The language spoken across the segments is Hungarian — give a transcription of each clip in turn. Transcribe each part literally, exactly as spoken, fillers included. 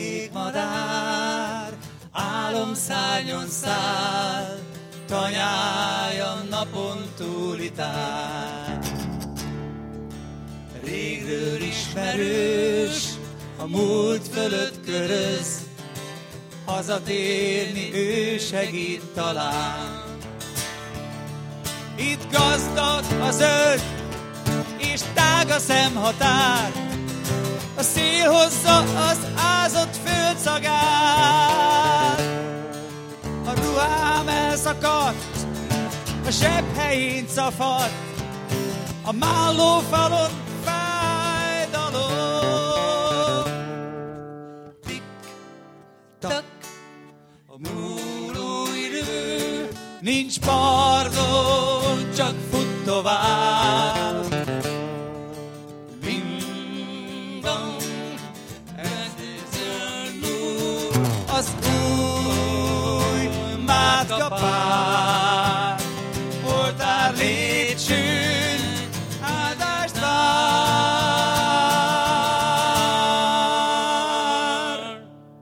kék madár, álomszárnyon száll, tanyája napon túli tár. Régről ismerős, a múlt fölött köröz, hazatérni ő segít talán. Itt gazdag a zöld, és tág a szemhatár, a szél hozza az ázott földszagát. A ruhám elszakadt, a zsebhelyén cafadt, a mállófalon fájdalom. Tik-tak, a múló idő, nincs pardon, csak fut tovább. Bing-bong, ez az új Mátka-pár, oltár létsőn áldást vár.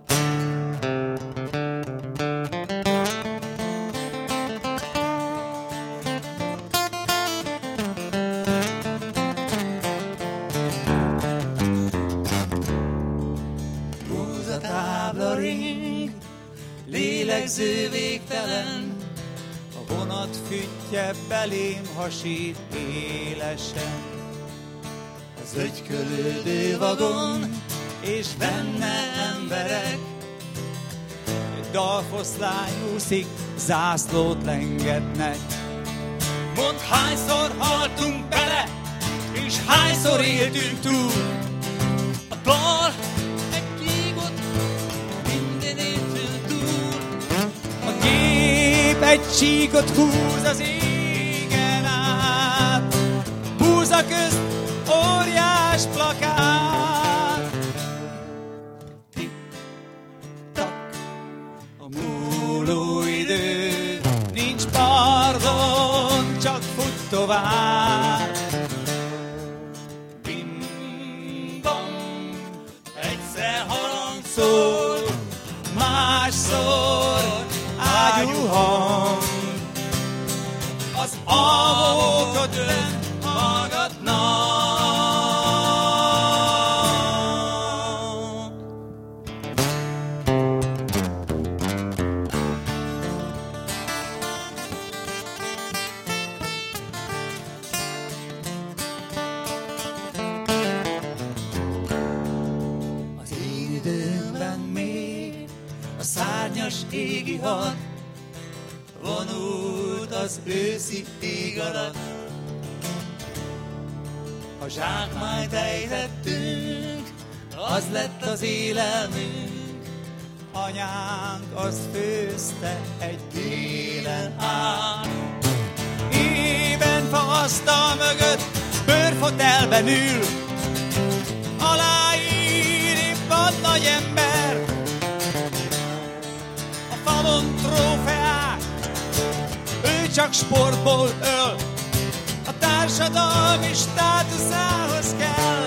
Húzatábla ring, lélegző végtelen, a vonat füttye belém hasít élesen. Az ögykölődő vagon, és benne emberek, egy dalfoszlány úszik, zászlót lengetnek. Mondd, hányszor haltunk bele, és hányszor éltünk túl. A bal, egy kígot, minden éltünk túl. A gép egy csíkot húz az égen át, búza közt óriás plakát. Tik-tak, a múló idő, nincs pardon, csak fut tovább. Bim-bam, egyszer harang szól, másszor ágyú hang. Az alvókat lent hallgatnak. Az én időmben még a szárnyas égi had vonult az őszi ég alatt. Ha zsákmányt ejtettünk, az lett az élelmünk. Anyánk azt főzte egy télen át. Éven fa asztal mögött bőrfotelben ül, aláír épp a nagy ember. A falon trófeák, ő csak sportból öl, a társadalmi státuszához kell.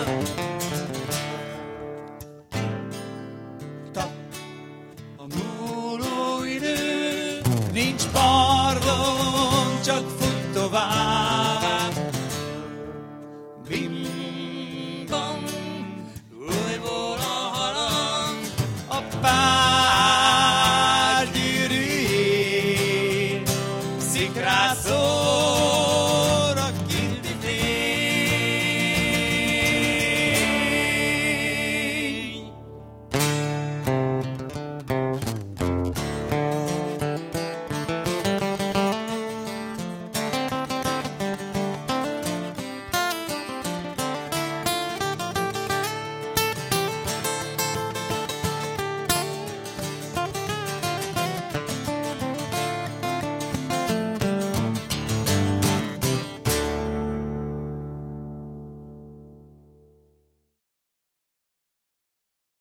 Tak, a múló idő, nincs pardon, csak fut tovább. Bim-bam, újból a harang, a pár.